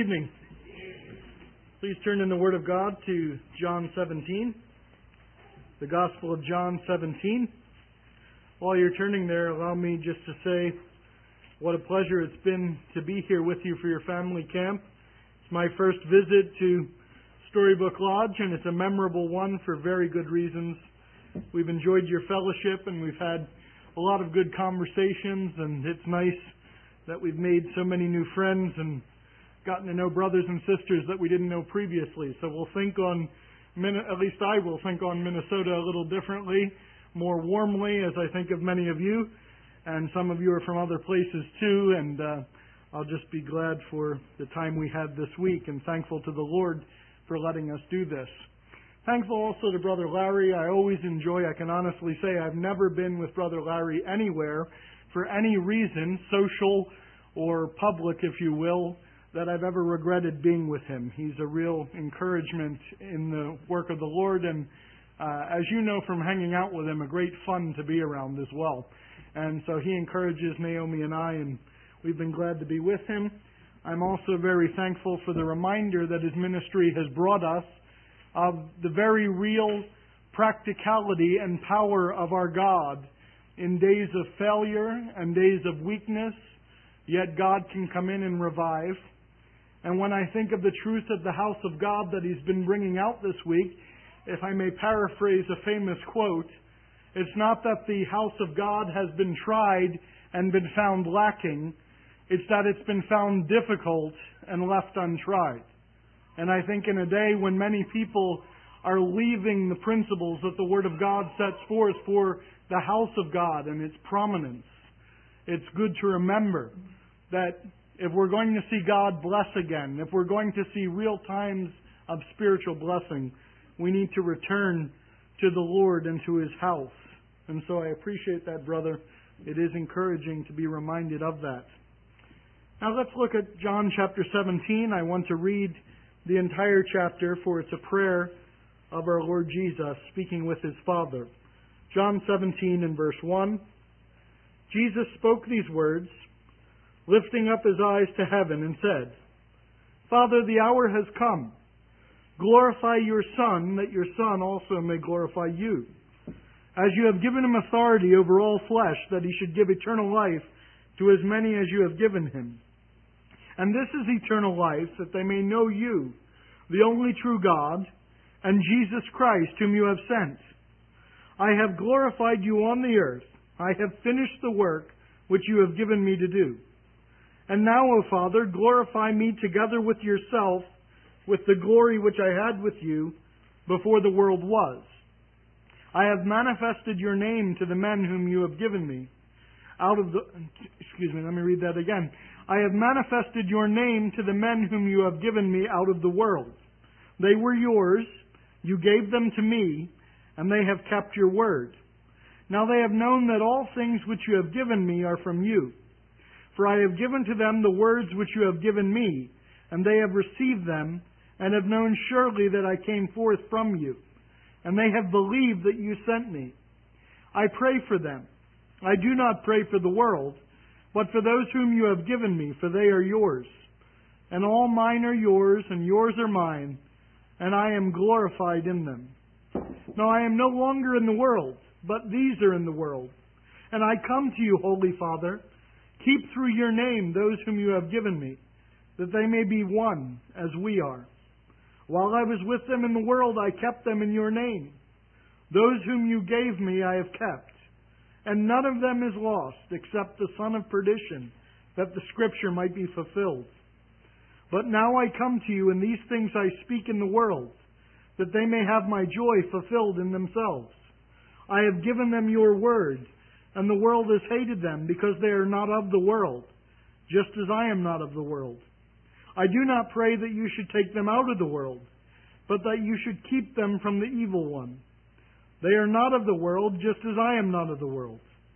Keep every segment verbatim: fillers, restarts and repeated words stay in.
Good evening. Please turn in the Word of God to John seventeen, the Gospel of John seventeen. While you're turning there, allow me just to say what a pleasure it's been to be here with you for your family camp. It's my first visit to Storybook Lodge, and it's a memorable one for very good reasons. We've enjoyed your fellowship, and we've had a lot of good conversations, and it's nice that we've made so many new friends and gotten to know brothers and sisters that we didn't know previously. So we'll think on, at least I will think on Minnesota a little differently, more warmly, as I think of many of you, and some of you are from other places too, and uh, I'll just be glad for the time we had this week and thankful to the Lord for letting us do this. Thankful also to Brother Larry. I always enjoy, I can honestly say, I've never been with Brother Larry anywhere for any reason, social or public, if you will, that I've ever regretted being with him. He's a real encouragement in the work of the Lord, and uh, as you know from hanging out with him, a great fun to be around as well. And so he encourages Naomi and I, and we've been glad to be with him. I'm also very thankful for the reminder that his ministry has brought us of the very real practicality and power of our God in days of failure and days of weakness, yet God can come in and revive. And when I think of the truth of the house of God that he's been bringing out this week, if I may paraphrase a famous quote, it's not that the house of God has been tried and been found lacking, it's that it's been found difficult and left untried. And I think in a day when many people are leaving the principles that the Word of God sets forth for the house of God and its prominence, it's good to remember that if we're going to see God bless again, if we're going to see real times of spiritual blessing, we need to return to the Lord and to His house. And so I appreciate that, brother. It is encouraging to be reminded of that. Now let's look at John chapter seventeen. I want to read the entire chapter, for it's a prayer of our Lord Jesus speaking with His Father. John seventeen and verse one. Jesus spoke these words, lifting up His eyes to heaven, and said, Father, the hour has come. Glorify your Son, that your Son also may glorify you. As you have given Him authority over all flesh, that He should give eternal life to as many as you have given Him. And this is eternal life, that they may know you, the only true God, and Jesus Christ, whom you have sent. I have glorified you on the earth. I have finished the work which you have given me to do. And now, O Father, glorify me together with yourself, with the glory which I had with you before the world was. I have manifested your name to the men whom you have given me. Out of the, excuse me, let me read that again. I have manifested your name to the men whom you have given me out of the world. They were yours, you gave them to me, and they have kept your word. Now they have known that all things which you have given me are from you. For I have given to them the words which you have given me, and they have received them, and have known surely that I came forth from you. And they have believed that you sent me. I pray for them. I do not pray for the world, but for those whom you have given me, for they are yours. And all mine are yours, and yours are mine, and I am glorified in them. Now I am no longer in the world, but these are in the world. And I come to you, Holy Father. Keep through your name those whom you have given me, that they may be one as we are. While I was with them in the world, I kept them in your name. Those whom you gave me I have kept, and none of them is lost except the son of perdition, that the scripture might be fulfilled. But now I come to you, and these things I speak in the world, that they may have my joy fulfilled in themselves. I have given them your word, and the world has hated them, because they are not of the world, just as I am not of the world. I do not pray that you should take them out of the world, but that you should keep them from the evil one. They are not of the world, just as I am not of the world.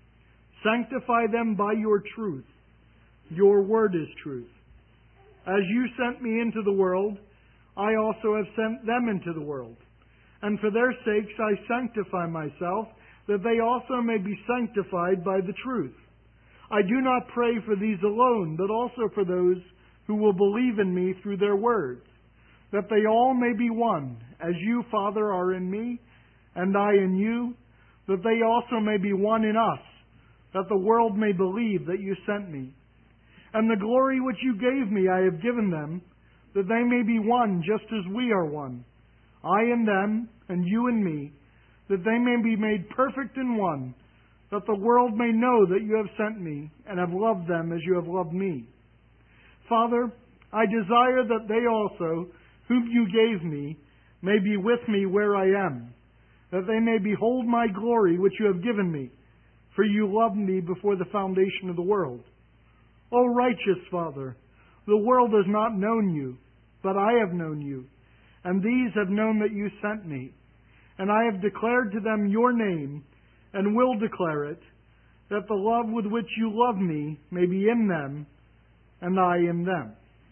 Sanctify them by your truth. Your word is truth. As you sent me into the world, I also have sent them into the world. And for their sakes I sanctify myself, that they also may be sanctified by the truth. I do not pray for these alone, but also for those who will believe in me through their words, that they all may be one, as you, Father, are in me, and I in you, that they also may be one in us, that the world may believe that you sent me. And the glory which you gave me I have given them, that they may be one just as we are one, I in them, and you in me, that they may be made perfect in one, that the world may know that you have sent me, and have loved them as you have loved me. Father, I desire that they also, whom you gave me, may be with me where I am, that they may behold my glory which you have given me, for you loved me before the foundation of the world. O righteous Father, the world has not known you, but I have known you, and these have known that you sent me. And I have declared to them your name, and will declare it, that the love with which you love me may be in them, and I in them.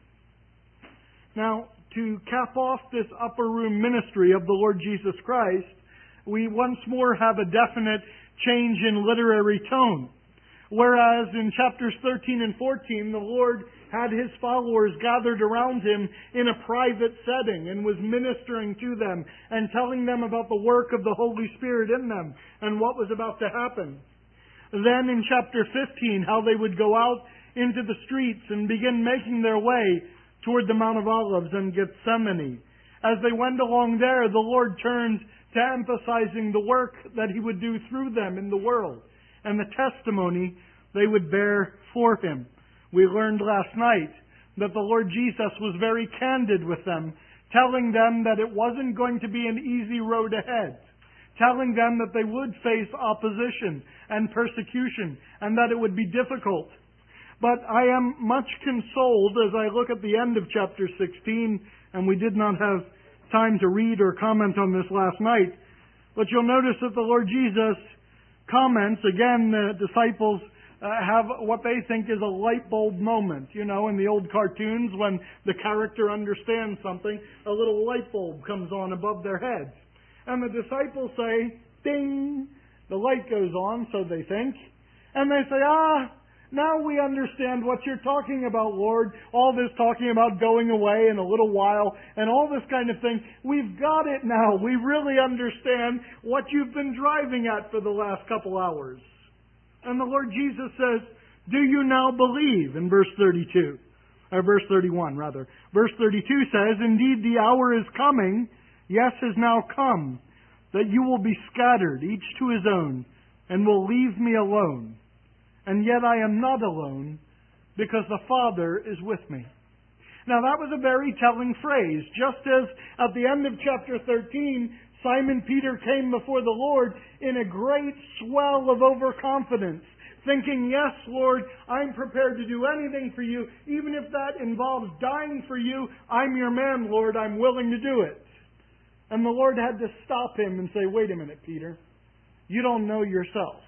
Now, to cap off this upper room ministry of the Lord Jesus Christ, we once more have a definite change in literary tone. Whereas in chapters thirteen and fourteen, the Lord had His followers gathered around Him in a private setting and was ministering to them and telling them about the work of the Holy Spirit in them and what was about to happen. Then in chapter fifteen, how they would go out into the streets and begin making their way toward the Mount of Olives and Gethsemane. As they went along there, the Lord turned to emphasizing the work that He would do through them in the world and the testimony they would bear for Him. We learned last night that the Lord Jesus was very candid with them, telling them that it wasn't going to be an easy road ahead, telling them that they would face opposition and persecution, and that it would be difficult. But I am much consoled as I look at the end of chapter sixteen, and we did not have time to read or comment on this last night, but you'll notice that the Lord Jesus comments, again, the disciples uh, have what they think is a light bulb moment. You know, in the old cartoons, when the character understands something, a little light bulb comes on above their heads. And the disciples say, ding, the light goes on, so they think. And they say, ah, now we understand what you're talking about, Lord. All this talking about going away in a little while and all this kind of thing. We've got it now. We really understand what you've been driving at for the last couple hours. And the Lord Jesus says, do you now believe? In verse thirty-two. Or verse thirty-one, rather. Verse thirty-two says, indeed the hour is coming, yes, has now come, that you will be scattered, each to his own, and will leave me alone. And yet I am not alone, because the Father is with me. Now that was a very telling phrase. Just as at the end of chapter thirteen, Simon Peter came before the Lord in a great swell of overconfidence, thinking, yes, Lord, I'm prepared to do anything for you. Even if that involves dying for you, I'm your man, Lord. I'm willing to do it. And the Lord had to stop him and say, wait a minute, Peter. You don't know yourself.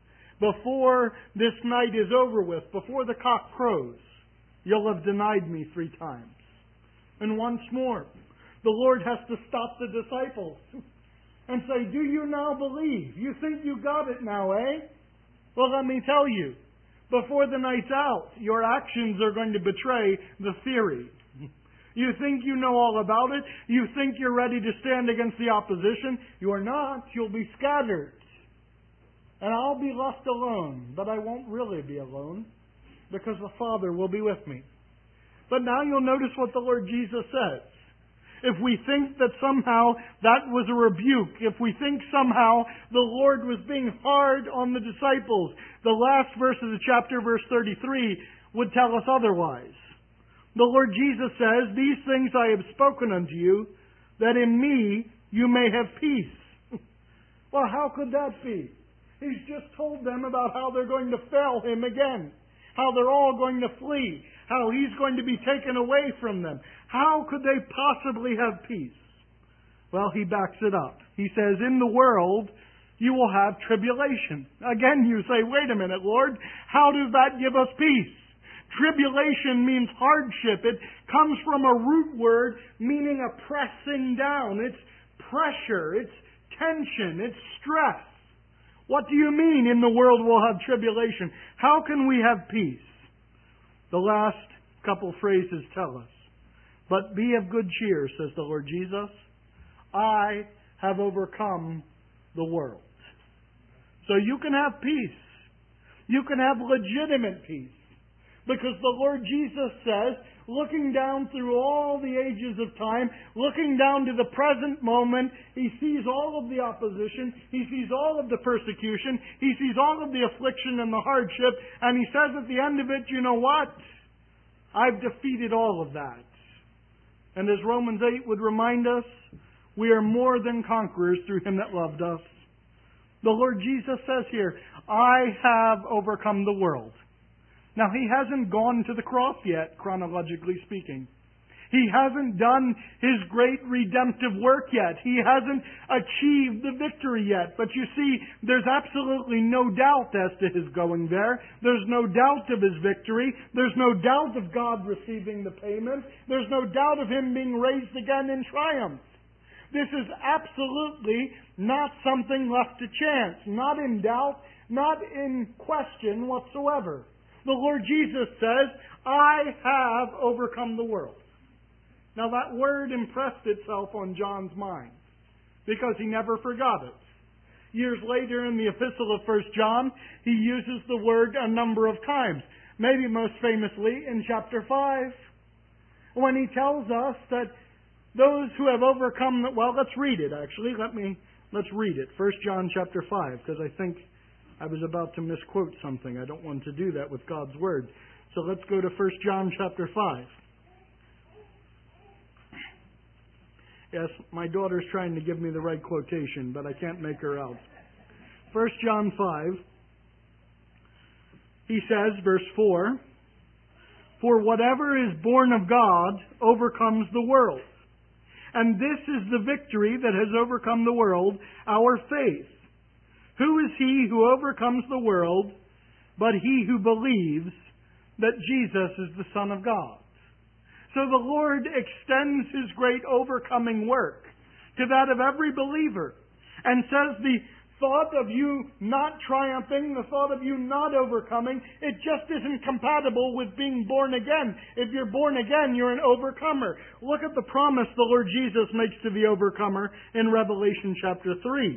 Before this night is over with, before the cock crows, you'll have denied me three times. And once more, the Lord has to stop the disciples and say, do you now believe? You think you got it now, eh? Well, let me tell you, before the night's out, your actions are going to betray the theory. You think you know all about it. You think you're ready to stand against the opposition. You're not. You'll be scattered. And I'll be left alone, but I won't really be alone, because the Father will be with me. But now you'll notice what the Lord Jesus says. If we think that somehow that was a rebuke, if we think somehow the Lord was being hard on the disciples, the last verse of the chapter, verse thirty-three, would tell us otherwise. The Lord Jesus says, these things I have spoken unto you, that in me you may have peace. Well, how could that be? He's just told them about how they're going to fail Him again. How they're all going to flee. How He's going to be taken away from them. How could they possibly have peace? Well, He backs it up. He says, in the world you will have tribulation. Again, you say, wait a minute, Lord. How does that give us peace? Tribulation means hardship. It comes from a root word meaning a pressing down. It's pressure. It's tension. It's stress. What do you mean in the world we'll have tribulation? How can we have peace? The last couple phrases tell us. But be of good cheer, says the Lord Jesus. I have overcome the world. So you can have peace. You can have legitimate peace. Because the Lord Jesus says, looking down through all the ages of time, looking down to the present moment, He sees all of the opposition, He sees all of the persecution, He sees all of the affliction and the hardship, and He says at the end of it, you know what? I've defeated all of that. And as Romans eight would remind us, we are more than conquerors through Him that loved us. The Lord Jesus says here, I have overcome the world. Now, He hasn't gone to the cross yet, chronologically speaking. He hasn't done His great redemptive work yet. He hasn't achieved the victory yet. But you see, there's absolutely no doubt as to His going there. There's no doubt of His victory. There's no doubt of God receiving the payment. There's no doubt of Him being raised again in triumph. This is absolutely not something left to chance, not in doubt, not in question whatsoever. The Lord Jesus says, I have overcome the world. Now that word impressed itself on John's mind because he never forgot it. Years later in the epistle of First John, he uses the word a number of times. Maybe most famously in chapter five, when he tells us that those who have overcome the, well, let's read it actually. Let me, let's read it. First John chapter five, because I think I was about to misquote something. I don't want to do that with God's Word. So let's go to First John chapter five. Yes, my daughter's trying to give me the right quotation, but I can't make her out. First John five, he says, verse four, for whatever is born of God overcomes the world. And this is the victory that has overcome the world, our faith. Who is he who overcomes the world but he who believes that Jesus is the Son of God? So the Lord extends His great overcoming work to that of every believer and says the thought of you not triumphing, the thought of you not overcoming, it just isn't compatible with being born again. If you're born again, you're an overcomer. Look at the promise the Lord Jesus makes to the overcomer in Revelation chapter three.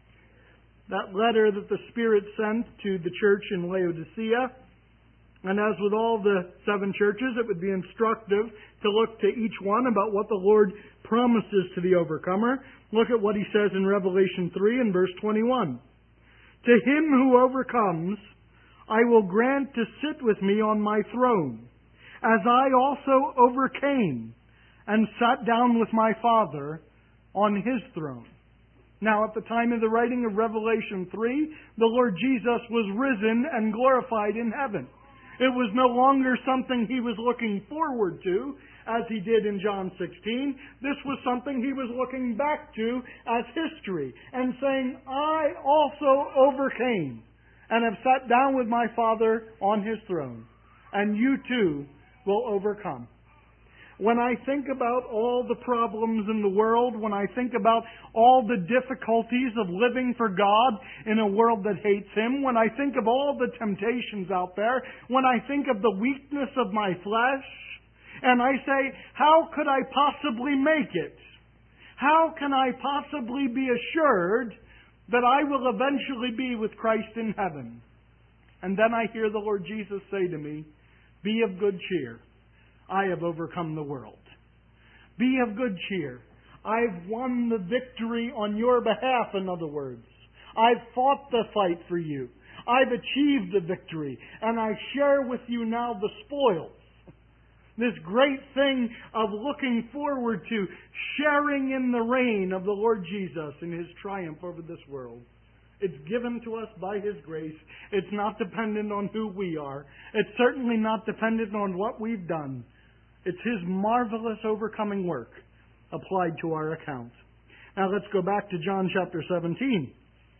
That letter that the Spirit sent to the church in Laodicea. And as with all the seven churches, it would be instructive to look to each one about what the Lord promises to the overcomer. Look at what He says in Revelation three and verse twenty-one. To him who overcomes, I will grant to sit with me on my throne, as I also overcame and sat down with my Father on His throne. Now, at the time of the writing of Revelation three, the Lord Jesus was risen and glorified in heaven. It was no longer something He was looking forward to, as He did in John sixteen. This was something He was looking back to as history and saying, I also overcame and have sat down with my Father on His throne. And you too will overcome. When I think about all the problems in the world, when I think about all the difficulties of living for God in a world that hates Him, when I think of all the temptations out there, when I think of the weakness of my flesh, and I say, how could I possibly make it? How can I possibly be assured that I will eventually be with Christ in heaven? And then I hear the Lord Jesus say to me, be of good cheer. I have overcome the world. Be of good cheer. I've won the victory on your behalf, in other words. I've fought the fight for you. I've achieved the victory. And I share with you now the spoils. This great thing of looking forward to sharing in the reign of the Lord Jesus in His triumph over this world. It's given to us by His grace. It's not dependent on who we are. It's certainly not dependent on what we've done. It's His marvelous overcoming work applied to our account. Now let's go back to John chapter seventeen.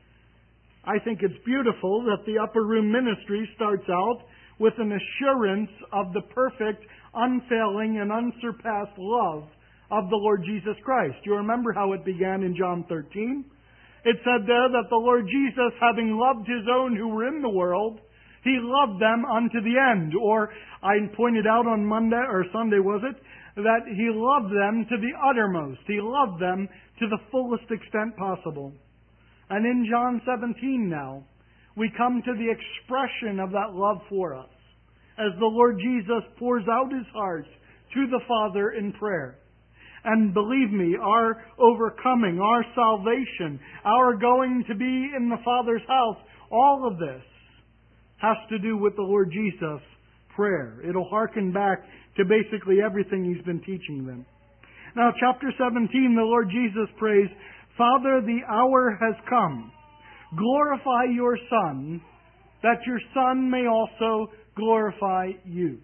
I think it's beautiful that the upper room ministry starts out with an assurance of the perfect, unfailing, and unsurpassed love of the Lord Jesus Christ. You remember how it began in John thirteen? It said there that the Lord Jesus, having loved His own who were in the world, He loved them unto the end. Or I pointed out on Monday, or Sunday was it, that He loved them to the uttermost. He loved them to the fullest extent possible. And in John seventeen now, we come to the expression of that love for us, as the Lord Jesus pours out His heart to the Father in prayer. And believe me, our overcoming, our salvation, our going to be in the Father's house, all of this has to do with the Lord Jesus' prayer. It'll hearken back to basically everything He's been teaching them. Now, chapter seventeen, the Lord Jesus prays, Father, the hour has come. Glorify your Son, that your Son may also glorify you.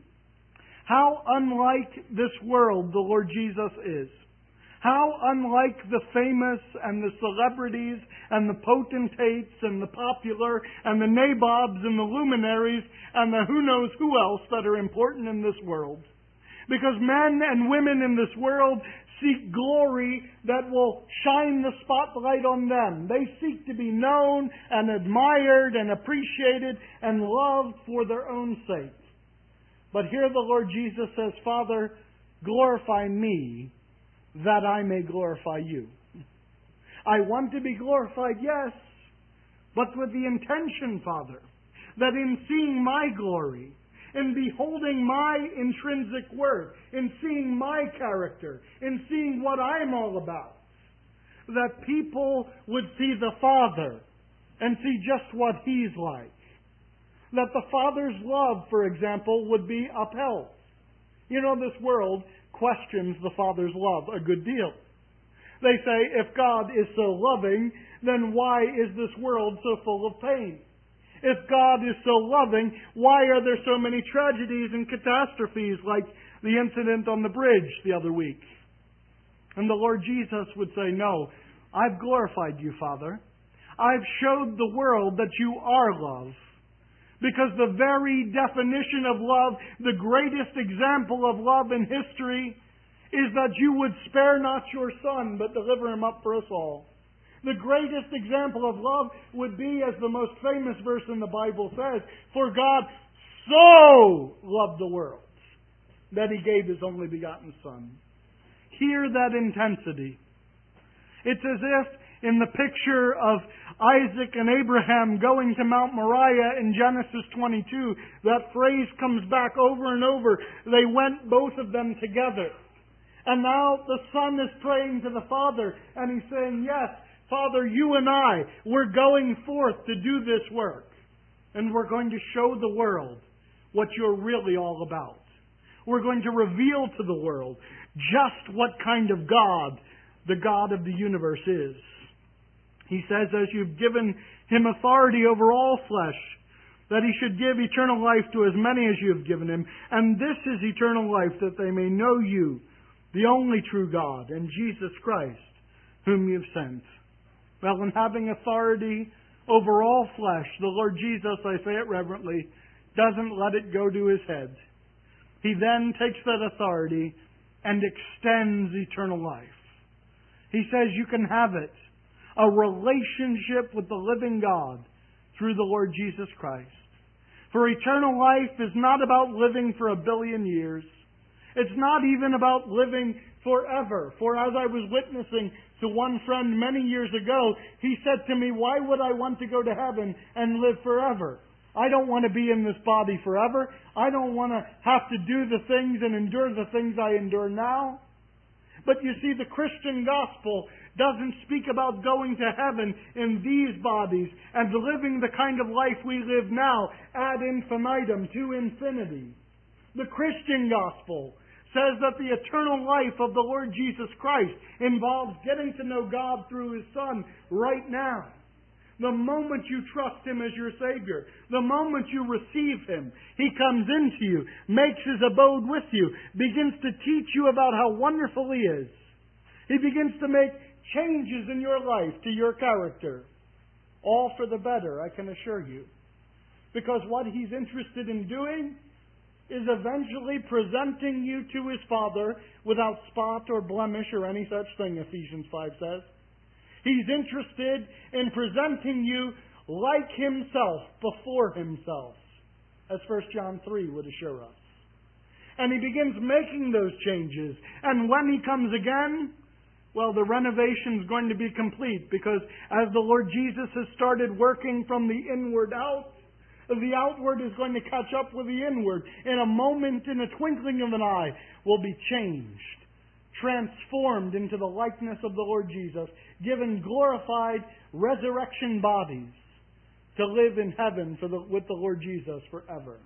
How unlike this world the Lord Jesus is. How unlike the famous and the celebrities and the potentates and the popular and the nabobs and the luminaries and the who knows who else that are important in this world. Because men and women in this world seek glory that will shine the spotlight on them. They seek to be known and admired and appreciated and loved for their own sake. But here the Lord Jesus says, Father, glorify me that I may glorify you. I want to be glorified, yes, but with the intention, Father, that in seeing my glory, in beholding my intrinsic worth, in seeing my character, in seeing what I'm all about, that people would see the Father and see just what He's like. That the Father's love, for example, would be upheld. You know, this world questions the Father's love a good deal. They say, if God is so loving, then why is this world so full of pain? If God is so loving, why are there so many tragedies and catastrophes like the incident on the bridge the other week? And the Lord Jesus would say, no, I've glorified you, Father. I've showed the world that you are love. Because the very definition of love, the greatest example of love in history, is that you would spare not your Son, but deliver Him up for us all. The greatest example of love would be, as the most famous verse in the Bible says, for God so loved the world that He gave His only begotten Son. Hear that intensity. It's as if in the picture of Isaac and Abraham going to Mount Moriah in Genesis twenty-two, that phrase comes back over and over. They went, both of them, together. And now the Son is praying to the Father, and He's saying, yes, Father, you and I, we're going forth to do this work. And we're going to show the world what you're really all about. We're going to reveal to the world just what kind of God the God of the universe is. He says, as you've given Him authority over all flesh, that He should give eternal life to as many as you have given Him. And this is eternal life, that they may know you, the only true God, and Jesus Christ, whom you've sent. Well, in having authority over all flesh, the Lord Jesus, I say it reverently, doesn't let it go to His head. He then takes that authority and extends eternal life. He says you can have it. A relationship with the living God through the Lord Jesus Christ. For eternal life is not about living for a billion years. It's not even about living forever. For as I was witnessing to one friend many years ago, he said to me, why would I want to go to heaven and live forever? I don't want to be in this body forever. I don't want to have to do the things and endure the things I endure now. But you see, the Christian gospel doesn't speak about going to heaven in these bodies and living the kind of life we live now ad infinitum, to infinity. The Christian gospel says that the eternal life of the Lord Jesus Christ involves getting to know God through His Son right now. The moment you trust Him as your Savior, the moment you receive Him, He comes into you, makes His abode with you, begins to teach you about how wonderful He is. He begins to make changes in your life to your character. All for the better, I can assure you. Because what He's interested in doing is eventually presenting you to His Father without spot or blemish or any such thing, Ephesians five says. He's interested in presenting you like Himself before Himself. as First John three would assure us. And He begins making those changes. And when He comes again, well, the renovation is going to be complete, because as the Lord Jesus has started working from the inward out, the outward is going to catch up with the inward. In a moment, in a twinkling of an eye, will be changed, transformed into the likeness of the Lord Jesus, given glorified resurrection bodies to live in heaven for the, with the Lord Jesus forever.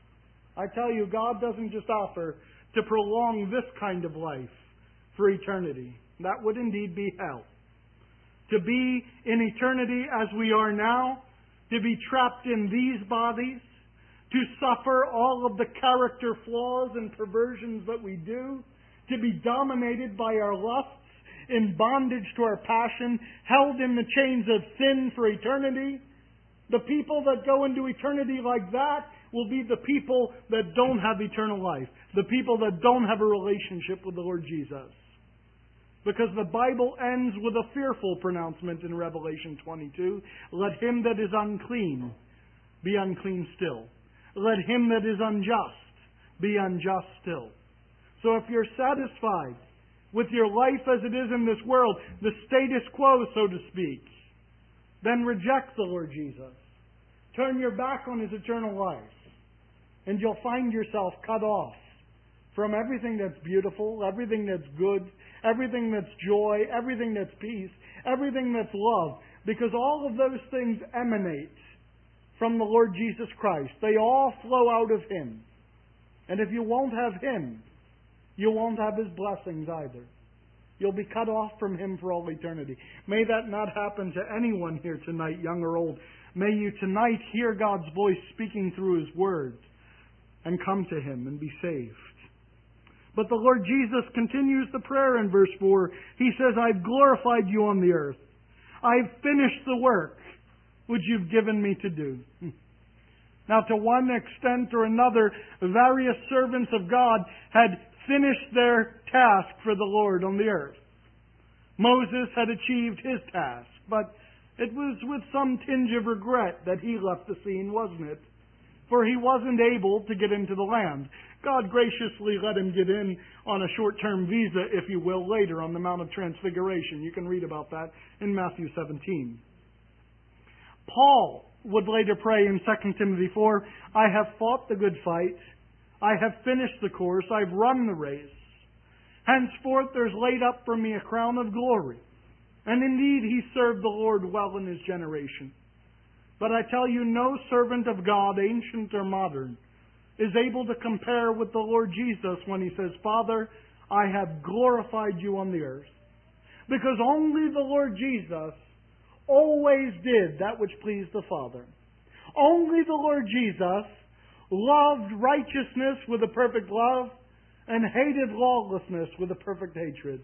I tell you, God doesn't just offer to prolong this kind of life for eternity. That would indeed be hell. To be in eternity as we are now, to be trapped in these bodies, to suffer all of the character flaws and perversions that we do, to be dominated by our lusts, in bondage to our passion, held in the chains of sin for eternity. The people that go into eternity like that will be the people that don't have eternal life, the people that don't have a relationship with the Lord Jesus. Because the Bible ends with a fearful pronouncement in Revelation twenty-two. Let him that is unclean be unclean still. Let him that is unjust be unjust still. So if you're satisfied with your life as it is in this world, the status quo, so to speak, then reject the Lord Jesus. Turn your back on His eternal life, and you'll find yourself cut off from everything that's beautiful, everything that's good, everything that's joy, everything that's peace, everything that's love, because all of those things emanate from the Lord Jesus Christ. They all flow out of Him. And if you won't have Him, you won't have His blessings either. You'll be cut off from Him for all eternity. May that not happen to anyone here tonight, young or old. May you tonight hear God's voice speaking through His Word and come to Him and be saved. But the Lord Jesus continues the prayer in verse four. He says, I've glorified you on the earth. I've finished the work which you've given me to do. Now, to one extent or another, various servants of God had finished their task for the Lord on the earth. Moses had achieved his task, but it was with some tinge of regret that he left the scene, wasn't it? For he wasn't able to get into the land. God graciously let him get in on a short-term visa, if you will, later on the Mount of Transfiguration. You can read about that in Matthew seventeen. Paul would later pray in Second Timothy four, I have fought the good fight. I have finished the course. I've run the race. Henceforth there's laid up for me a crown of glory. And indeed he served the Lord well in his generation. But I tell you, no servant of God, ancient or modern, is able to compare with the Lord Jesus when He says, Father, I have glorified you on the earth. Because only the Lord Jesus always did that which pleased the Father. Only the Lord Jesus loved righteousness with a perfect love and hated lawlessness with a perfect hatred.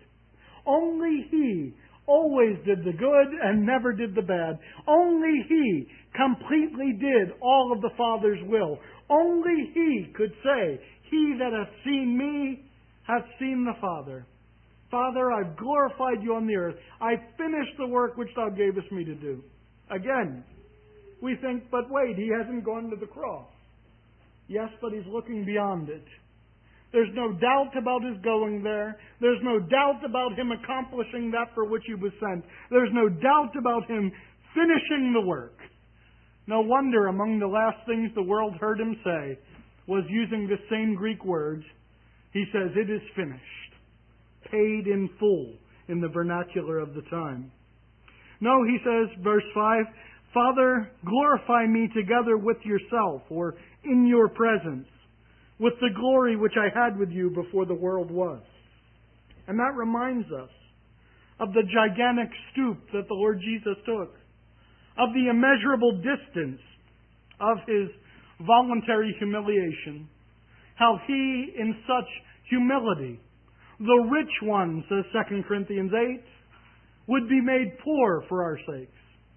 Only He always did the good and never did the bad. Only He completely did all of the Father's will. Only He could say, He that hath seen me hath seen the Father. Father, I've glorified you on the earth. I've finished the work which thou gavest me to do. Again, we think, but wait, He hasn't gone to the cross. Yes, but He's looking beyond it. There's no doubt about His going there. There's no doubt about Him accomplishing that for which He was sent. There's no doubt about Him finishing the work. No wonder among the last things the world heard Him say was, using this same Greek word, He says, it is finished. Paid in full in the vernacular of the time. No, He says, verse five, Father, glorify me together with yourself, or in your presence, with the glory which I had with you before the world was. And that reminds us of the gigantic stoop that the Lord Jesus took, of the immeasurable distance of His voluntary humiliation, how He, in such humility, the rich one, says Second Corinthians eight, would be made poor for our sakes.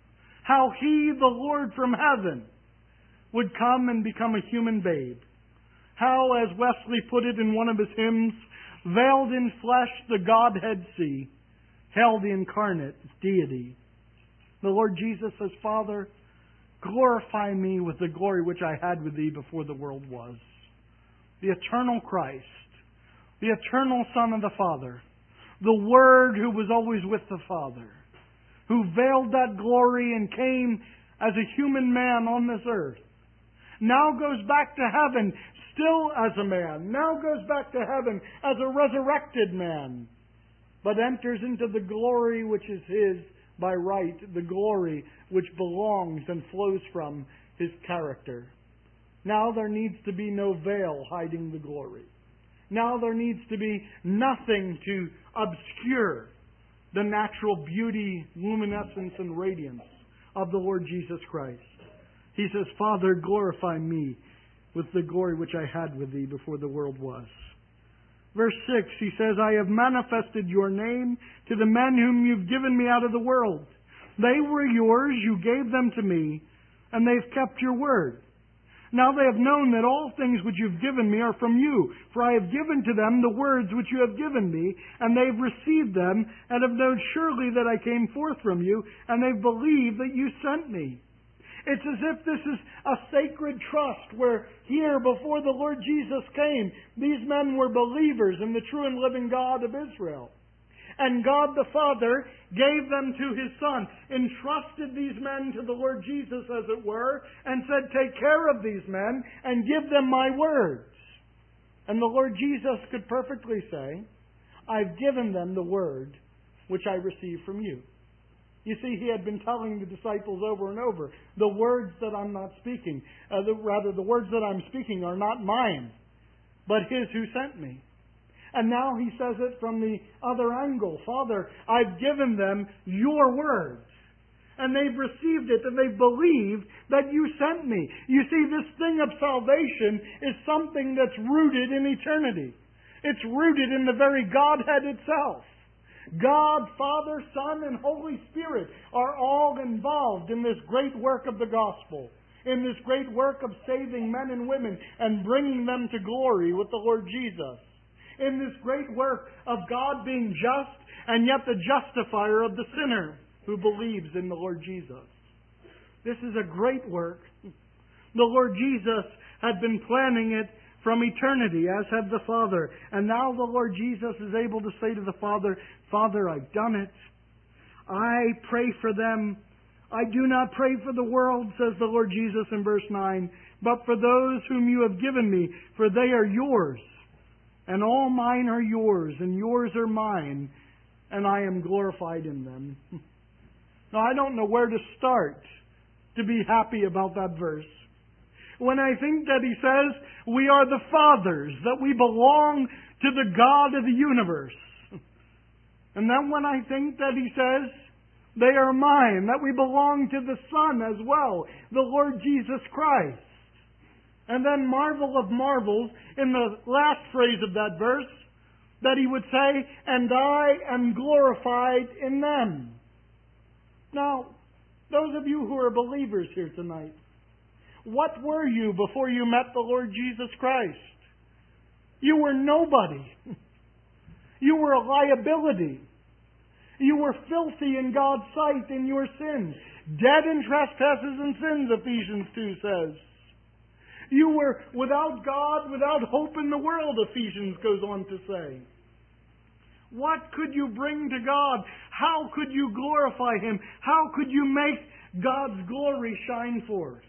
How He, the Lord from heaven, would come and become a human babe. How, as Wesley put it in one of his hymns, veiled in flesh the Godhead see, held the incarnate deity. The Lord Jesus says, Father, glorify me with the glory which I had with thee before the world was. The eternal Christ, the eternal Son of the Father, the Word who was always with the Father, who veiled that glory and came as a human man on this earth, now goes back to heaven still as a man, now goes back to heaven as a resurrected man, but enters into the glory which is His by right, the glory which belongs and flows from His character. Now there needs to be no veil hiding the glory. Now there needs to be nothing to obscure the natural beauty, luminescence, and radiance of the Lord Jesus Christ. He says, Father, glorify me with the glory which I had with thee before the world was. Verse six, he says, I have manifested your name to the men whom you've given me out of the world. They were yours, you gave them to me, and they've kept your word. Now they have known that all things which you've given me are from you, for I have given to them the words which you have given me, and they've received them, and have known surely that I came forth from you, and they've believed that you sent me. It's as if this is a sacred trust where here before the Lord Jesus came, these men were believers in the true and living God of Israel. And God the Father gave them to His Son, entrusted these men to the Lord Jesus, as it were, and said, take care of these men and give them my words. And the Lord Jesus could perfectly say, I've given them the word which I received from you. You see, He had been telling the disciples over and over, the words that I'm not speaking, uh, the, rather the words that I'm speaking are not mine, but His who sent me. And now He says it from the other angle. Father, I've given them your words. And they've received it and they've believed that you sent me. You see, this thing of salvation is something that's rooted in eternity. It's rooted in the very Godhead itself. God, Father, Son, and Holy Spirit are all involved in this great work of the gospel, in this great work of saving men and women and bringing them to glory with the Lord Jesus, in this great work of God being just and yet the justifier of the sinner who believes in the Lord Jesus. This is a great work. The Lord Jesus had been planning it from eternity, as had the Father. And now the Lord Jesus is able to say to the Father, Father, I've done it. I pray for them. I do not pray for the world, says the Lord Jesus in verse nine, but for those whom you have given me, for they are yours. And all mine are yours, and yours are mine, and I am glorified in them. Now, I don't know where to start to be happy about that verse. When I think that He says we are the Father's, that we belong to the God of the universe. And then when I think that He says they are mine, that we belong to the Son as well, the Lord Jesus Christ. And then marvel of marvels, in the last phrase of that verse, that He would say, and I am glorified in them. Now, those of you who are believers here tonight, what were you before you met the Lord Jesus Christ? You were nobody. You were a liability. You were filthy in God's sight in your sins. Dead in trespasses and sins, Ephesians two says. You were without God, without hope in the world, Ephesians goes on to say. What could you bring to God? How could you glorify Him? How could you make God's glory shine forth?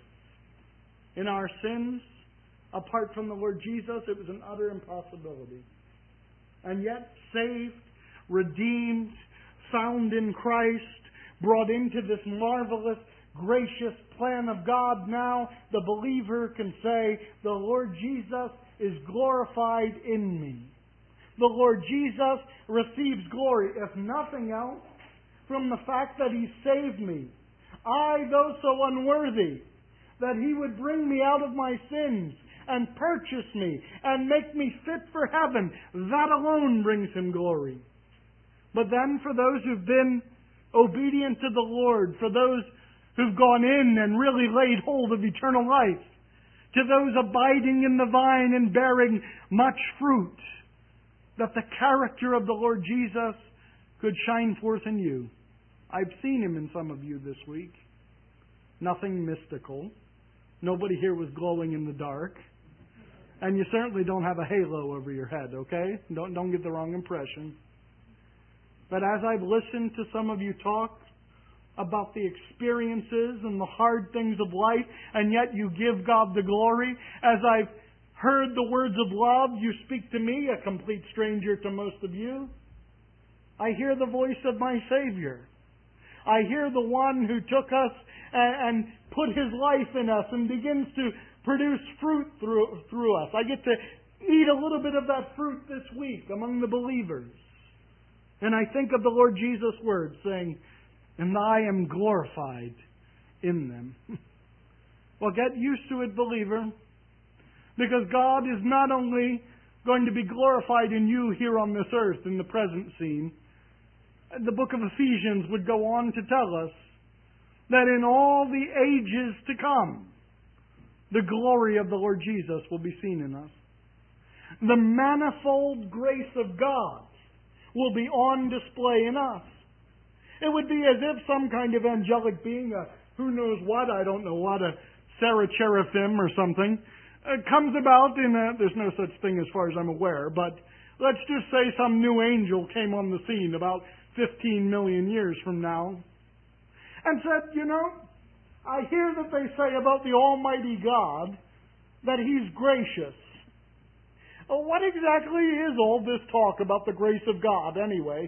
In our sins, apart from the Lord Jesus, it was an utter impossibility. And yet, saved, redeemed, found in Christ, brought into this marvelous, gracious plan of God, now the believer can say, the Lord Jesus is glorified in me. The Lord Jesus receives glory, if nothing else, from the fact that He saved me. I, though so unworthy, that He would bring me out of my sins and purchase me and make me fit for heaven. That alone brings Him glory. But then for those who've been obedient to the Lord, for those who've gone in and really laid hold of eternal life, to those abiding in the vine and bearing much fruit, that the character of the Lord Jesus could shine forth in you. I've seen Him in some of you this week. Nothing mystical. Nobody here was glowing in the dark. And you certainly don't have a halo over your head, okay? Don't, don't get the wrong impression. But as I've listened to some of you talk about the experiences and the hard things of life, and yet you give God the glory, as I've heard the words of love you speak to me, a complete stranger to most of you, I hear the voice of my Savior. I hear the one who took us and, and put His life in us and begins to produce fruit through, through us. I get to eat a little bit of that fruit this week among the believers. And I think of the Lord Jesus' words saying, and I am glorified in them. Well, get used to it, believer, because God is not only going to be glorified in you here on this earth in the present scene. The book of Ephesians would go on to tell us that in all the ages to come, the glory of the Lord Jesus will be seen in us. The manifold grace of God will be on display in us. It would be as if some kind of angelic being, a who knows what, I don't know what, a seraphim or something, uh, comes about in a, there's no such thing as far as I'm aware, but let's just say some new angel came on the scene about fifteen million years from now and said, you know, I hear that they say about the Almighty God that He's gracious. Well, what exactly is all this talk about the grace of God anyway?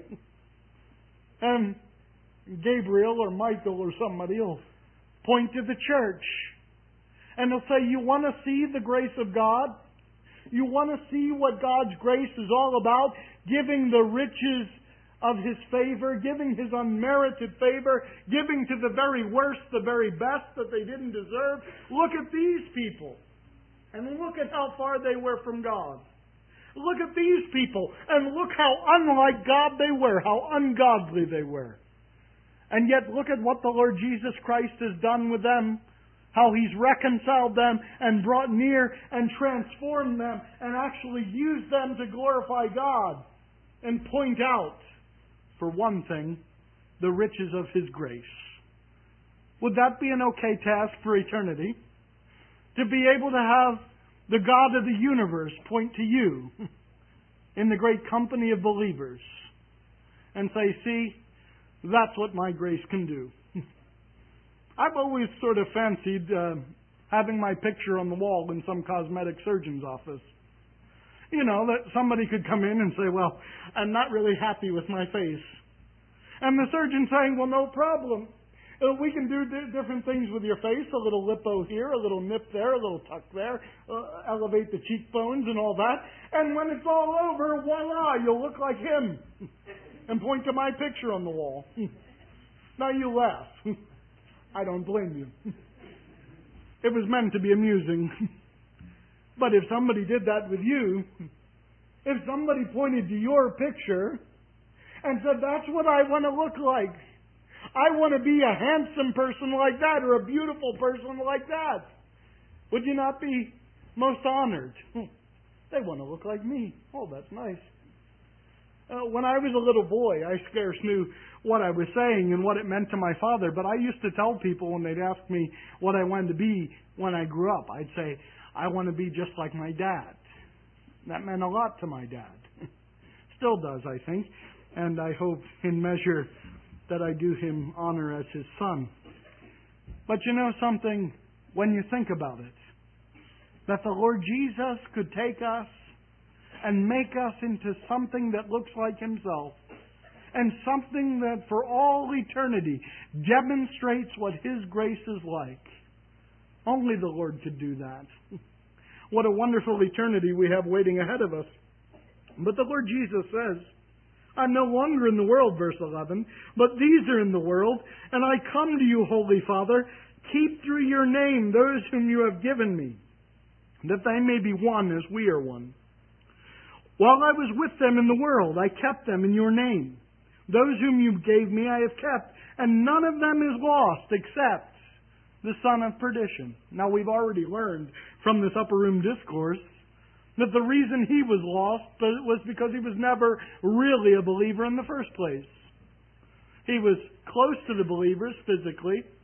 And Gabriel or Michael or somebody will point to the church and they'll say, you want to see the grace of God? You want to see what God's grace is all about? Giving the riches of His favor, giving His unmerited favor, giving to the very worst the very best that they didn't deserve. Look at these people and look at how far they were from God. Look at these people and look how unlike God they were, how ungodly they were. And yet look at what the Lord Jesus Christ has done with them, how He's reconciled them and brought near and transformed them and actually used them to glorify God and point out, for one thing, the riches of His grace. Would that be an okay task for eternity? To be able to have the God of the universe point to you in the great company of believers and say, see, that's what my grace can do. I've always sort of fancied uh, having my picture on the wall in some cosmetic surgeon's office. You know, that somebody could come in and say, well, I'm not really happy with my face. And the surgeon saying, well, no problem. Uh, we can do di- different things with your face, a little lipo here, a little nip there, a little tuck there, uh, elevate the cheekbones and all that. And when it's all over, voila, you'll look like him. And point to my picture on the wall. Now you laugh. I don't blame you. It was meant to be amusing. But if somebody did that with you, if somebody pointed to your picture and said, that's what I want to look like. I want to be a handsome person like that or a beautiful person like that. Would you not be most honored? They want to look like me. Oh, that's nice. Uh, when I was a little boy, I scarce knew what I was saying and what it meant to my father, but I used to tell people when they'd ask me what I wanted to be when I grew up, I'd say, I want to be just like my dad. That meant a lot to my dad. Still does, I think, and I hope in measure that I do him honor as his son. But you know something, when you think about it, that the Lord Jesus could take us and make us into something that looks like Himself, and something that for all eternity demonstrates what His grace is like. Only the Lord could do that. What a wonderful eternity we have waiting ahead of us. But the Lord Jesus says, I'm no longer in the world, verse eleven, but these are in the world, and I come to you, Holy Father, keep through your name those whom you have given me, that they may be one as we are one. While I was with them in the world, I kept them in your name. Those whom you gave me I have kept, and none of them is lost except the son of perdition. Now we've already learned from this upper room discourse that the reason he was lost was because he was never really a believer in the first place. He was close to the believers physically,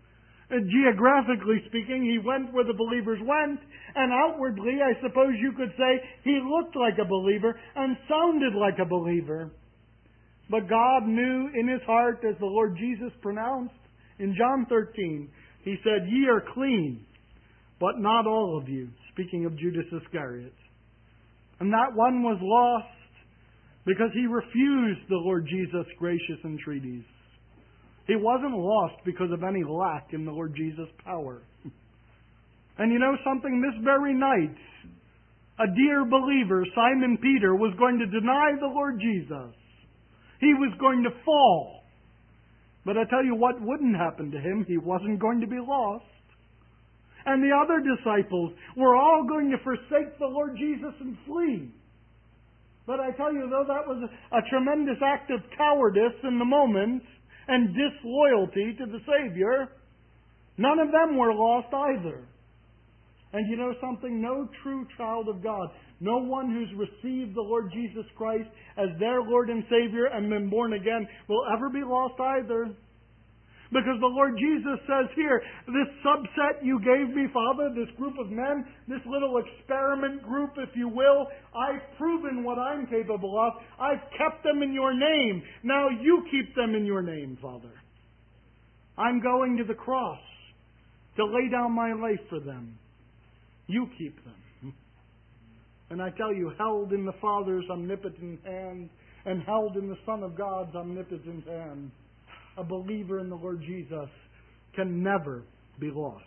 Uh, geographically speaking, he went where the believers went, and outwardly, I suppose you could say, he looked like a believer and sounded like a believer. But God knew in his heart, as the Lord Jesus pronounced in John thirteen, he said, "Ye are clean, but not all of you," speaking of Judas Iscariot. And that one was lost because he refused the Lord Jesus' gracious entreaties. He wasn't lost because of any lack in the Lord Jesus' power. And you know something? This very night, a dear believer, Simon Peter, was going to deny the Lord Jesus. He was going to fall. But I tell you what wouldn't happen to him. He wasn't going to be lost. And the other disciples were all going to forsake the Lord Jesus and flee. But I tell you, though that was a, a tremendous act of cowardice in the moment and disloyalty to the Savior, none of them were lost either. And you know something? No true child of God, no one who's received the Lord Jesus Christ as their Lord and Savior and been born again will ever be lost either. Because the Lord Jesus says here, this subset you gave me, Father, this group of men, this little experiment group, if you will, I've proven what I'm capable of. I've kept them in your name. Now you keep them in your name, Father. I'm going to the cross to lay down my life for them. You keep them. And I tell you, held in the Father's omnipotent hand and held in the Son of God's omnipotent hand, a believer in the Lord Jesus can never be lost.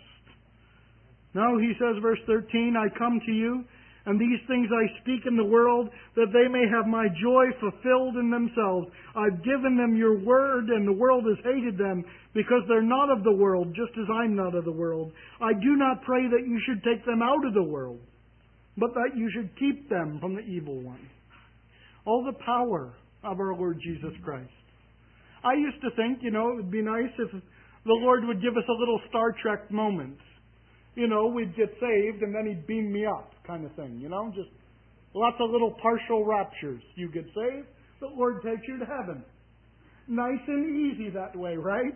No, he says, verse thirteen, I come to you, and these things I speak in the world, that they may have my joy fulfilled in themselves. I've given them your word, and the world has hated them, because they're not of the world, just as I'm not of the world. I do not pray that you should take them out of the world, but that you should keep them from the evil one. All the power of our Lord Jesus Christ. I used to think, you know, it would be nice if the Lord would give us a little Star Trek moment. You know, we'd get saved and then He'd beam me up kind of thing, you know, just lots of little partial raptures. You get saved, the Lord takes you to heaven. Nice and easy that way, right?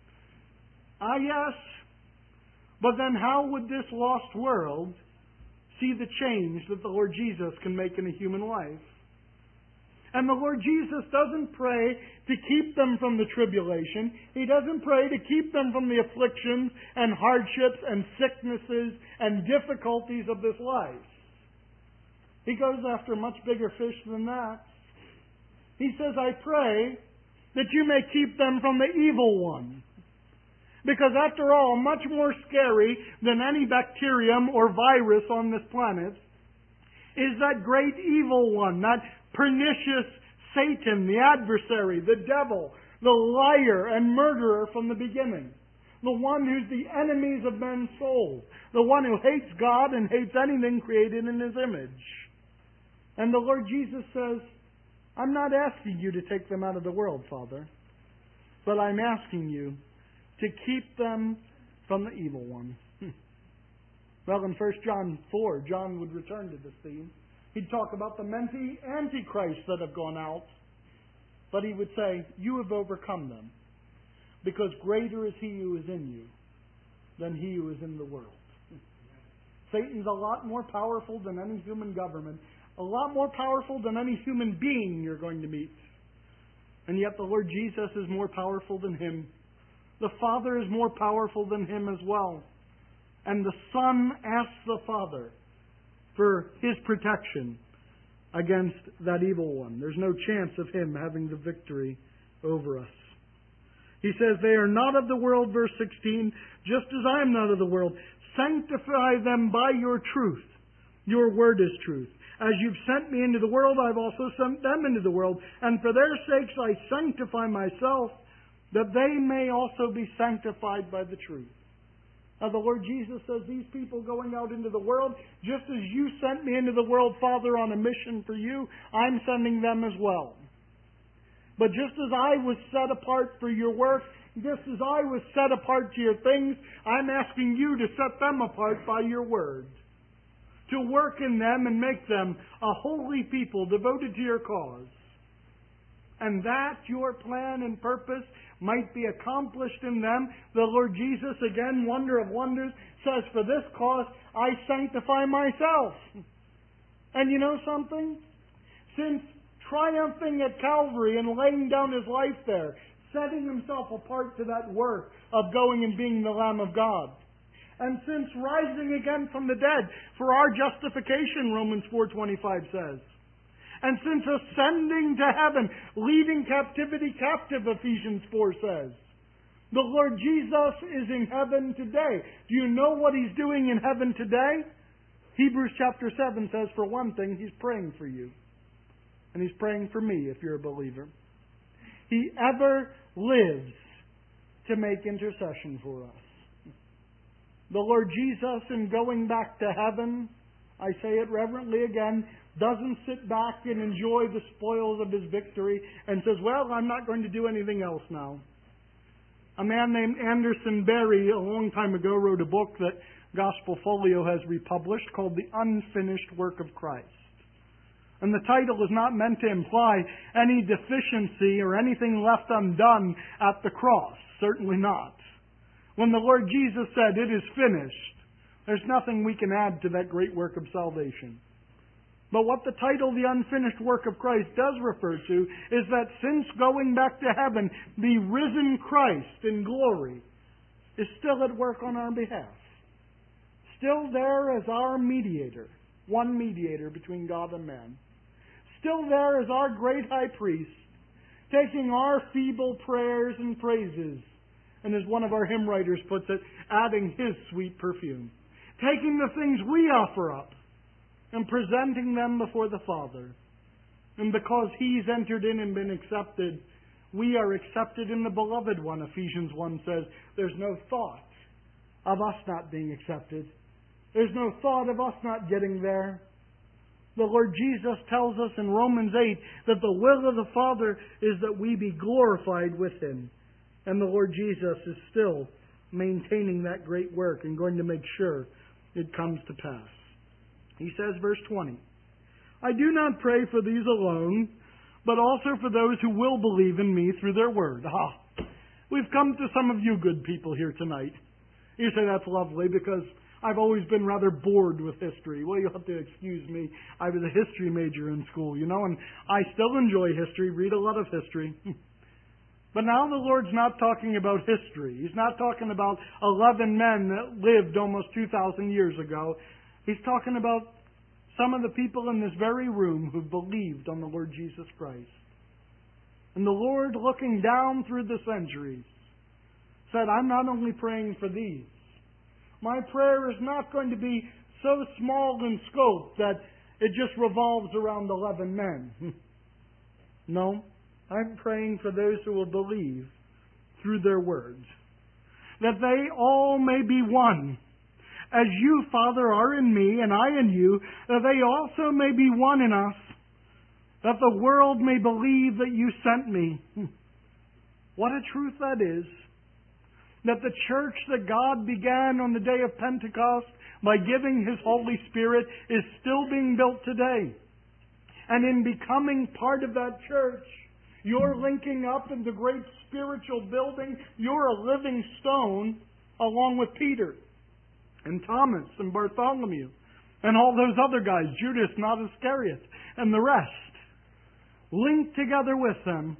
Ah, yes. But then how would this lost world see the change that the Lord Jesus can make in a human life? And the Lord Jesus doesn't pray to keep them from the tribulation. He doesn't pray to keep them from the afflictions and hardships and sicknesses and difficulties of this life. He goes after much bigger fish than that. He says, I pray that you may keep them from the evil one. Because after all, much more scary than any bacterium or virus on this planet is that great evil one, that pernicious Satan, the adversary, the devil, the liar and murderer from the beginning. The one who's the enemies of men's souls. The one who hates God and hates anything created in His image. And the Lord Jesus says, I'm not asking you to take them out of the world, Father, but I'm asking you to keep them from the evil one. Well, in First John four, John would return to this theme. He'd talk about the many antichrists that have gone out. But he would say, you have overcome them. Because greater is he who is in you than he who is in the world. Satan's a lot more powerful than any human government. A lot more powerful than any human being you're going to meet. And yet the Lord Jesus is more powerful than him. The Father is more powerful than him as well. And the Son asks the Father for His protection against that evil one. There's no chance of him having the victory over us. He says, they are not of the world, verse sixteen, just as I am not of the world. Sanctify them by your truth. Your word is truth. As you've sent me into the world, I've also sent them into the world. And for their sakes I sanctify myself, that they may also be sanctified by the truth. Now the Lord Jesus says, these people going out into the world, just as you sent me into the world, Father, on a mission for you, I'm sending them as well. But just as I was set apart for your work, just as I was set apart to your things, I'm asking you to set them apart by your word. To work in them and make them a holy people devoted to your cause. and that your plan and purpose might be accomplished in them, the Lord Jesus, again, wonder of wonders, says, for this cause I sanctify myself. And you know something? Since triumphing at Calvary and laying down His life there, setting Himself apart to that work of going and being the Lamb of God, and since rising again from the dead for our justification, Romans four twenty-five says, and since ascending to heaven, leading captivity captive, Ephesians four says, the Lord Jesus is in heaven today. Do you know what He's doing in heaven today? Hebrews chapter seven says, for one thing, He's praying for you. And He's praying for me, if you're a believer. He ever lives to make intercession for us. The Lord Jesus, in going back to heaven, I say it reverently again, doesn't sit back and enjoy the spoils of His victory and says, well, I'm not going to do anything else now. A man named Anderson Berry, a long time ago, wrote a book that Gospel Folio has republished called The Unfinished Work of Christ. And the title is not meant to imply any deficiency or anything left undone at the cross. Certainly not. When the Lord Jesus said, it is finished, there's nothing we can add to that great work of salvation. But what the title, The Unfinished Work of Christ, does refer to is that since going back to heaven, the risen Christ in glory is still at work on our behalf. Still there as our mediator, one mediator between God and man. Still there as our great high priest, taking our feeble prayers and praises, and as one of our hymn writers puts it, adding His sweet perfume. Taking the things we offer up and presenting them before the Father. And because He's entered in and been accepted, we are accepted in the Beloved One. Ephesians one says, there's no thought of us not being accepted. There's no thought of us not getting there. The Lord Jesus tells us in Romans eight that the will of the Father is that we be glorified with Him. And the Lord Jesus is still maintaining that great work and going to make sure it comes to pass. He says, verse twenty, I do not pray for these alone, but also for those who will believe in me through their word. Ah, we've come to some of you good people here tonight. You say that's lovely because I've always been rather bored with history. Well, you'll have to excuse me. I was a history major in school, you know, and I still enjoy history, read a lot of history. But now the Lord's not talking about history. He's not talking about eleven men that lived almost two thousand years ago. He's talking about some of the people in this very room who believed on the Lord Jesus Christ. And the Lord, looking down through the centuries, said, I'm not only praying for these. My prayer is not going to be so small in scope that it just revolves around eleven men. No, I'm praying for those who will believe through their words, that they all may be one. As you, Father, are in me, and I in you, that they also may be one in us, that the world may believe that you sent me. What a truth that is. That the church that God began on the day of Pentecost by giving His Holy Spirit is still being built today. And in becoming part of that church, you're linking up in the great spiritual building. You're a living stone along with Peter and Thomas and Bartholomew and all those other guys, Judas, not Iscariot, and the rest. Linked together with them,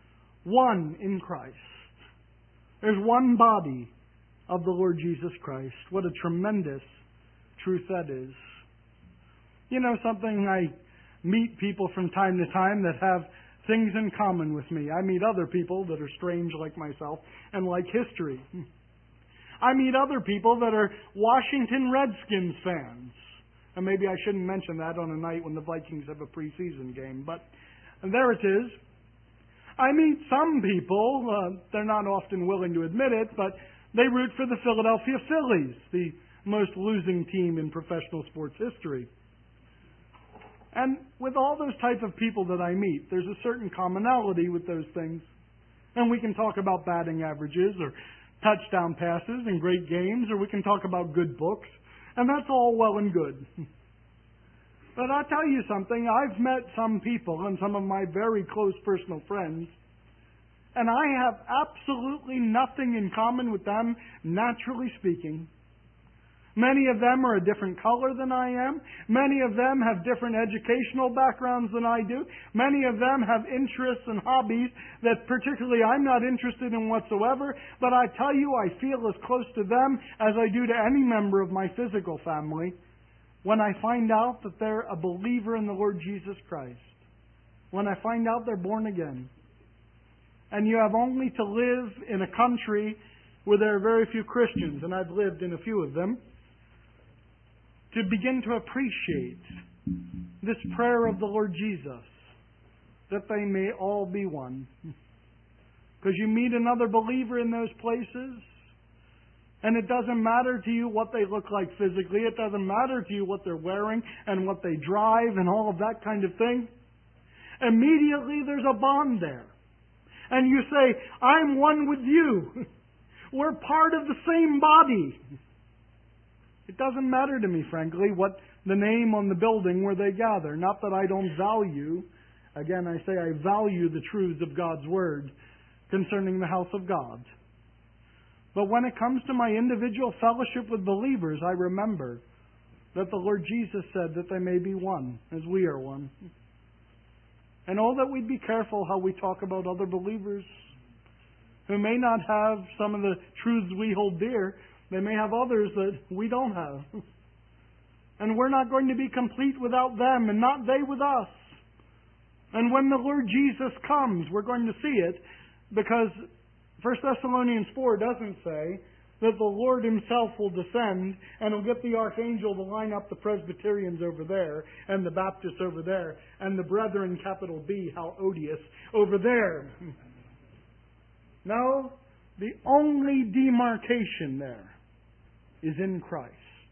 one in Christ. There's one body of the Lord Jesus Christ. What a tremendous truth that is. You know something, I meet people from time to time that have things in common with me. I meet other people that are strange like myself and like history. I meet other people that are Washington Redskins fans. And maybe I shouldn't mention that on a night when the Vikings have a preseason game, but there it is. I meet some people, uh, they're not often willing to admit it, but they root for the Philadelphia Phillies, the most losing team in professional sports history. And with all those type of people that I meet, there's a certain commonality with those things. And we can talk about batting averages or touchdown passes and great games, or we can talk about good books, and that's all well and good. But I'll tell you something. I've met some people and some of my very close personal friends, and I have absolutely nothing in common with them, naturally speaking. Many of them are a different color than I am. Many of them have different educational backgrounds than I do. Many of them have interests and hobbies that particularly I'm not interested in whatsoever. But I tell you, I feel as close to them as I do to any member of my physical family when I find out that they're a believer in the Lord Jesus Christ. When I find out they're born again. And you have only to live in a country where there are very few Christians, and I've lived in a few of them, to begin to appreciate this prayer of the Lord Jesus, that they may all be one. Because you meet another believer in those places, and it doesn't matter to you what they look like physically, it doesn't matter to you what they're wearing and what they drive and all of that kind of thing. Immediately there's a bond there. And you say, I'm one with you. We're part of the same body. It doesn't matter to me, frankly, what the name on the building where they gather. Not that I don't value, again I say I value the truths of God's Word concerning the house of God. But when it comes to my individual fellowship with believers, I remember that the Lord Jesus said that they may be one, as we are one. And all that we'd be careful how we talk about other believers who may not have some of the truths we hold dear. They may have others that we don't have. And we're not going to be complete without them, and not they with us. And when the Lord Jesus comes, we're going to see it, because First Thessalonians four doesn't say that the Lord Himself will descend and will get the archangel to line up the Presbyterians over there, and the Baptists over there, and the Brethren, capital B, how odious, over there. No, the only demarcation there is in Christ.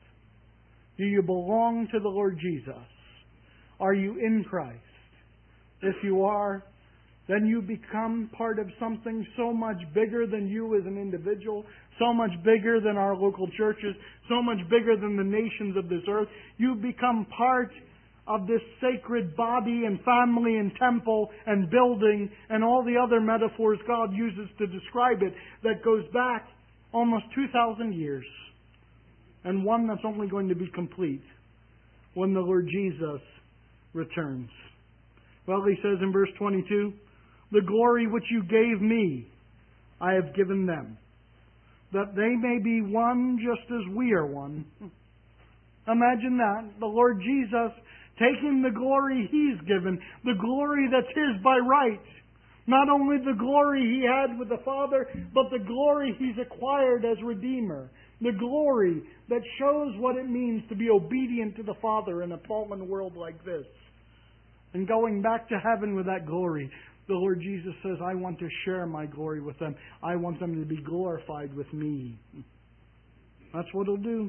Do you belong to the Lord Jesus? Are you in Christ? If you are, then you become part of something so much bigger than you as an individual, so much bigger than our local churches, so much bigger than the nations of this earth. You become part of this sacred body and family and temple and building and all the other metaphors God uses to describe it that goes back almost two thousand years. And one that's only going to be complete when the Lord Jesus returns. Well, He says in verse twenty-two, the glory which you gave me, I have given them, that they may be one just as we are one. Imagine that. The Lord Jesus taking the glory He's given, the glory that's His by right. Not only the glory He had with the Father, but the glory He's acquired as Redeemer. The glory that shows what it means to be obedient to the Father in a fallen world like this. And going back to heaven with that glory, the Lord Jesus says, I want to share my glory with them. I want them to be glorified with me. That's what He'll do.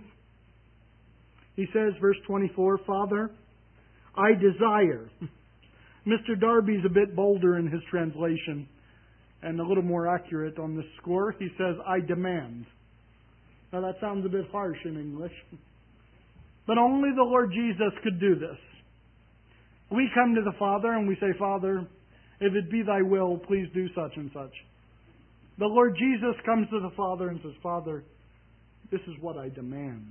He says, verse twenty-four, Father, I desire. Mister Darby's a bit bolder in his translation and a little more accurate on this score. He says, I demand. Now that sounds a bit harsh in English. But only the Lord Jesus could do this. We come to the Father and we say, Father, if it be Thy will, please do such and such. The Lord Jesus comes to the Father and says, Father, this is what I demand.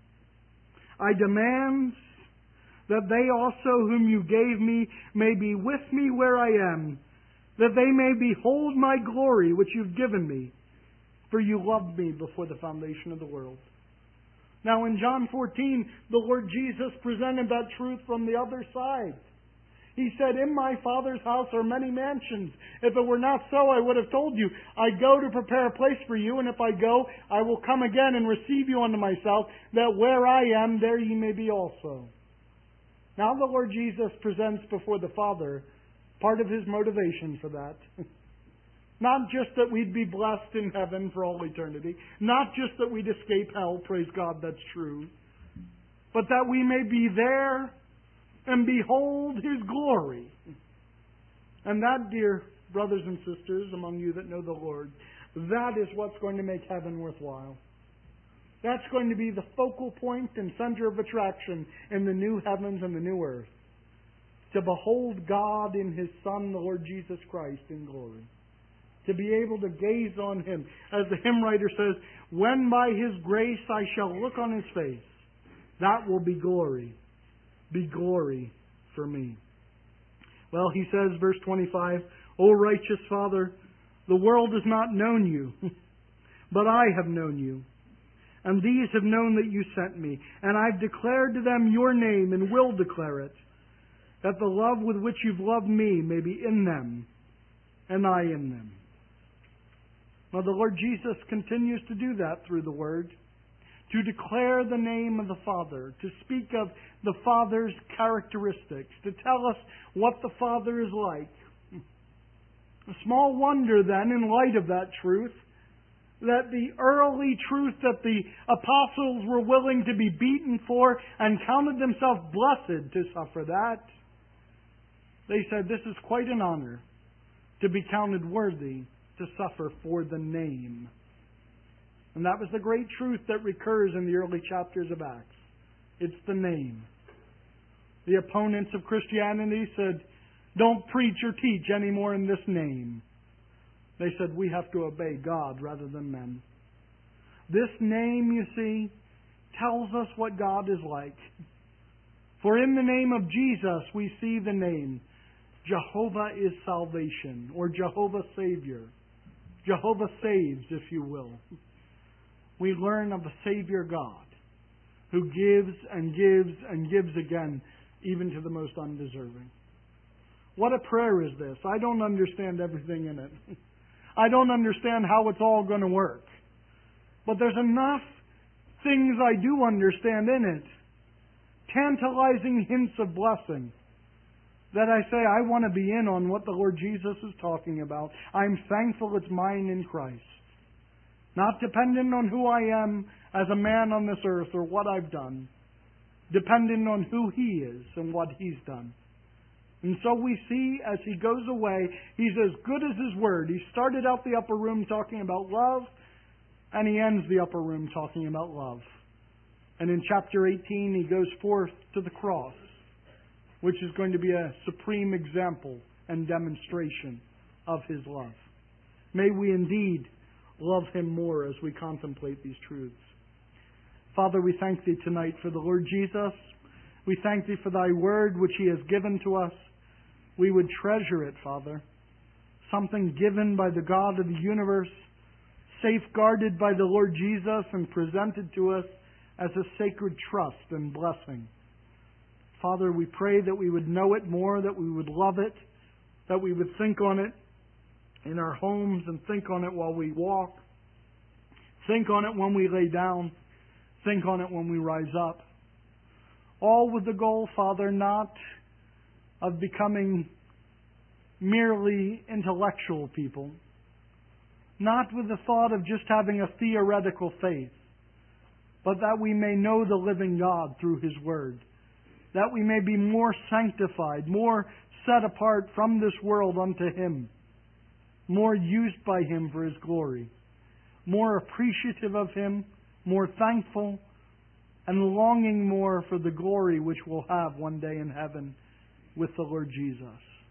I demand that they also whom you gave me may be with me where I am, that they may behold my glory which you've given me, for you loved me before the foundation of the world. Now in John fourteen, the Lord Jesus presented that truth from the other side. He said, in my Father's house are many mansions. If it were not so, I would have told you. I go to prepare a place for you, and if I go, I will come again and receive you unto myself, that where I am, there ye may be also. Now the Lord Jesus presents before the Father part of His motivation for that. Not just that we'd be blessed in heaven for all eternity. Not just that we'd escape hell, praise God, that's true. But that we may be there and behold His glory. And that, dear brothers and sisters among you that know the Lord, that is what's going to make heaven worthwhile. That's going to be the focal point and center of attraction in the new heavens and the new earth. To behold God in His Son, the Lord Jesus Christ, in glory. To be able to gaze on Him. As the hymn writer says, when by His grace I shall look on His face, that will be glory. Be glory for me. Well, he says, verse twenty-five, O righteous Father, the world has not known you, but I have known you. And these have known that you sent me. And I've declared to them your name and will declare it, that the love with which you've loved me may be in them, and I in them. Now the Lord Jesus continues to do that through the Word, to declare the name of the Father, to speak of the Father's characteristics, to tell us what the Father is like. A small wonder then, in light of that truth, that the early truth that the apostles were willing to be beaten for and counted themselves blessed to suffer that. They said, this is quite an honor to be counted worthy to suffer for the name. And that was the great truth that recurs in the early chapters of Acts. It's the name. The opponents of Christianity said, don't preach or teach anymore in this name. They said, we have to obey God rather than men. This name, you see, tells us what God is like. For in the name of Jesus, we see the name Jehovah is salvation, or Jehovah Savior. Jehovah saves, if you will. We learn of a Savior God who gives and gives and gives again, even to the most undeserving. What a prayer is this? I don't understand everything in it. I don't understand how it's all going to work. But there's enough things I do understand in it. Tantalizing hints of blessing. That I say, I want to be in on what the Lord Jesus is talking about. I'm thankful it's mine in Christ. Not dependent on who I am as a man on this earth or what I've done. Dependent on who He is and what He's done. And so we see as He goes away, He's as good as His word. He started out the upper room talking about love, and He ends the upper room talking about love. And in chapter eighteen, He goes forth to the cross, which is going to be a supreme example and demonstration of His love. May we indeed love Him more as we contemplate these truths. Father, we thank Thee tonight for the Lord Jesus. We thank Thee for Thy word which He has given to us. We would treasure it, Father. Something given by the God of the universe, safeguarded by the Lord Jesus and presented to us as a sacred trust and blessing. Father, we pray that we would know it more, that we would love it, that we would think on it in our homes and think on it while we walk, think on it when we lay down, think on it when we rise up. All with the goal, Father, not of becoming merely intellectual people, not with the thought of just having a theoretical faith, but that we may know the living God through His Word, that we may be more sanctified, more set apart from this world unto Him, more used by Him for His glory, more appreciative of Him, more thankful, and longing more for the glory which we'll have one day in heaven with the Lord Jesus.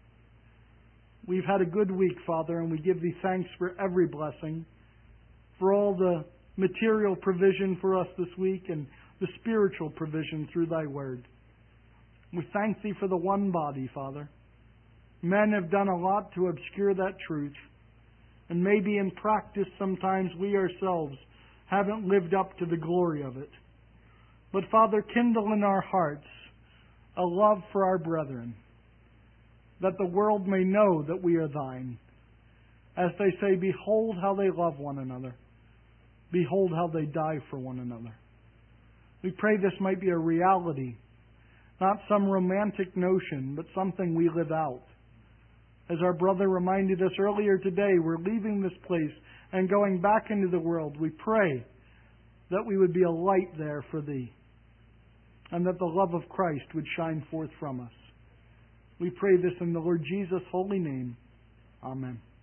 We've had a good week, Father, and we give Thee thanks for every blessing, for all the material provision for us this week and the spiritual provision through Thy Word. We thank Thee for the one body, Father. Men have done a lot to obscure that truth, and maybe in practice sometimes we ourselves haven't lived up to the glory of it. But Father, kindle in our hearts a love for our brethren, that the world may know that we are Thine. As they say, behold how they love one another. Behold how they die for one another. We pray this might be a reality, not some romantic notion, but something we live out. As our brother reminded us earlier today, we're leaving this place and going back into the world. We pray that we would be a light there for Thee, and that the love of Christ would shine forth from us. We pray this in the Lord Jesus' holy name. Amen.